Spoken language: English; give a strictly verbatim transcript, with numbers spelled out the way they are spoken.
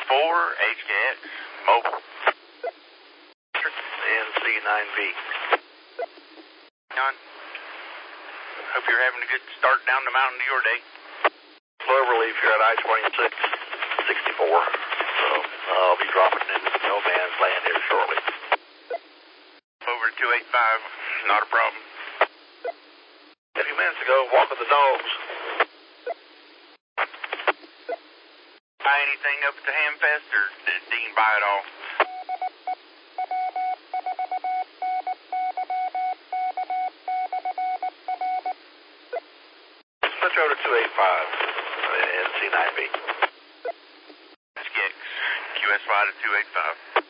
four, H K X, mobile. N C nine B. John, hope you're having a good start down the mountain to your day. Cloverleaf here at I twenty-six sixty-four. So I'll be dropping into no man's land here shortly. Over to two eighty-five, not a problem. A few minutes ago, walking the dogs. Buy anything up at the Hamfest, or did Dean buy it all? Switch over to two eighty-five, N C nine B. Skix, Q S Y to two eighty-five.